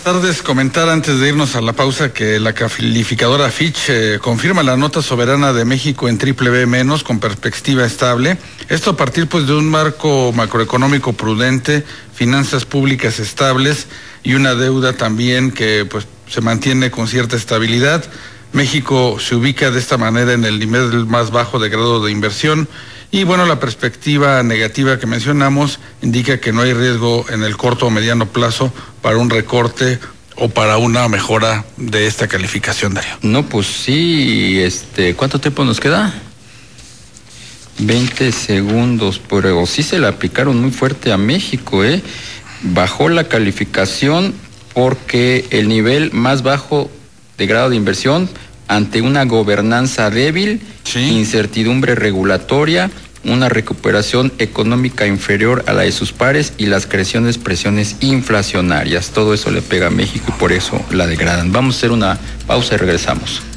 Tardes, comentar antes de irnos a la pausa que la calificadora Fitch confirma la nota soberana de México en BBB- con perspectiva estable. Esto a partir pues de un marco macroeconómico prudente, finanzas públicas estables y una deuda también que pues se mantiene con cierta estabilidad. México se ubica de esta manera en el nivel más bajo de grado de inversión. Y bueno, la perspectiva negativa que mencionamos indica que no hay riesgo en el corto o mediano plazo para un recorte o para una mejora de esta calificación, Darío. No, pues sí, ¿cuánto tiempo nos queda? 20 segundos, pero sí se le aplicaron muy fuerte a México, Bajó la calificación porque el nivel más bajo de grado de inversión ante una gobernanza débil, sí, incertidumbre regulatoria, una recuperación económica inferior a la de sus pares y las crecientes presiones inflacionarias. Todo eso le pega a México y por eso la degradan. Vamos a hacer una pausa y regresamos.